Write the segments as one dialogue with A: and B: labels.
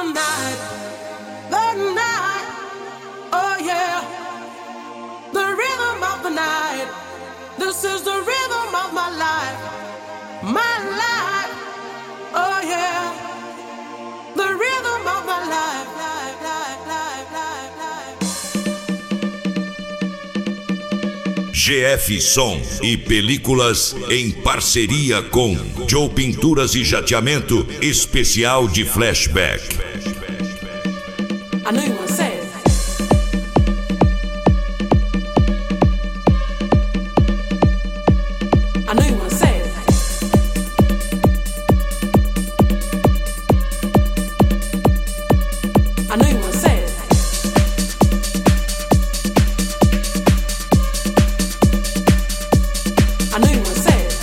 A: night, the night, oh yeah, the rhythm of the night. This is the rhythm of my life, oh yeah, the rhythm of my life, life, life, life, life, life.
B: GF Som e Películas em parceria com Joe Pinturas e Jateamento, especial de Flashback.
A: I know you wanna say it. I know you wanna say it. I know you wanna say it. I know you wanna say it.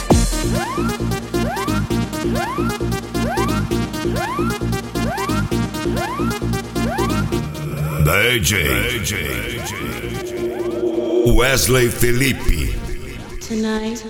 B: DJ Wesley Felipe.
C: Tonight.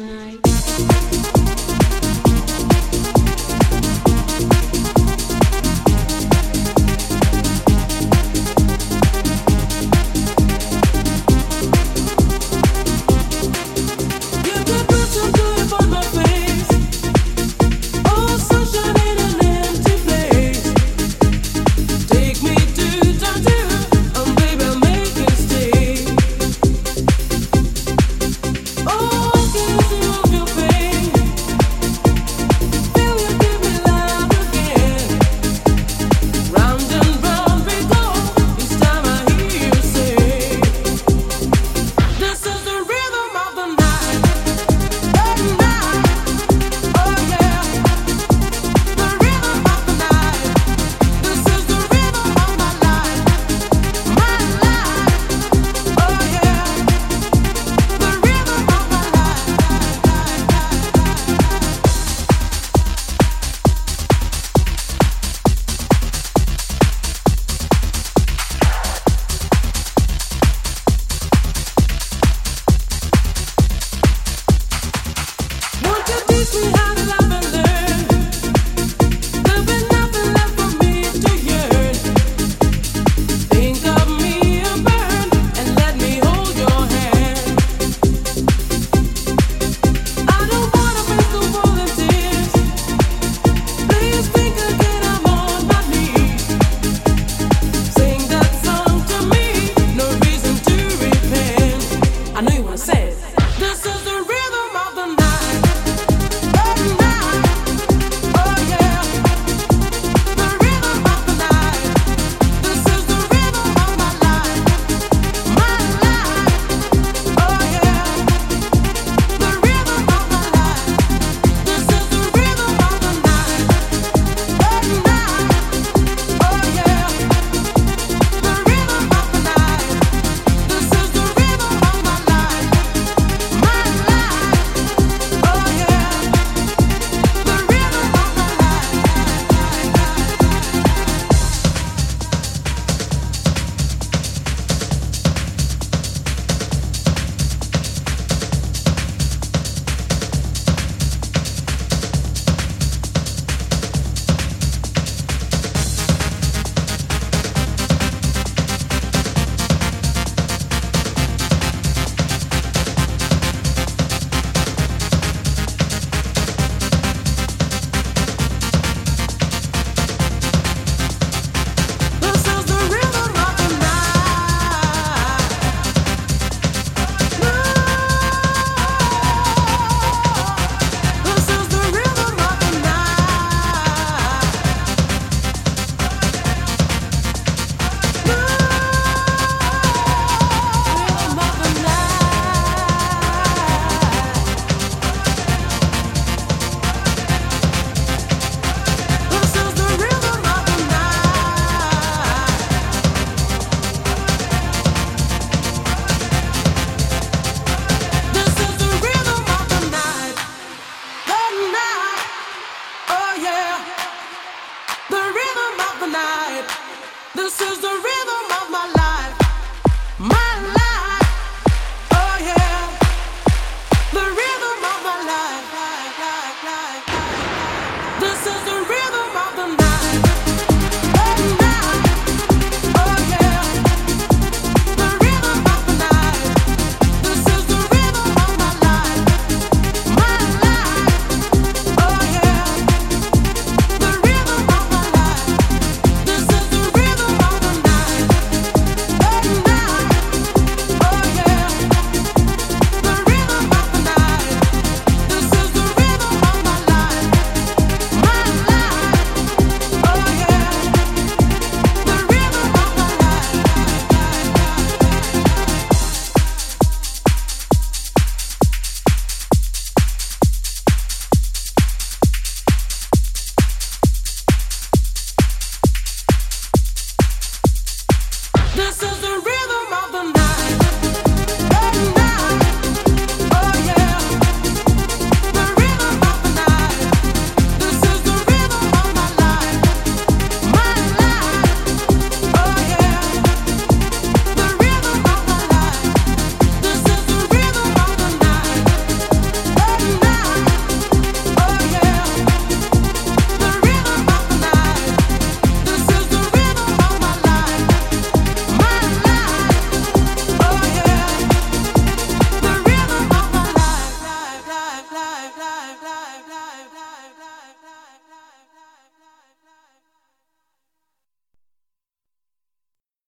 A: This is the rhythm.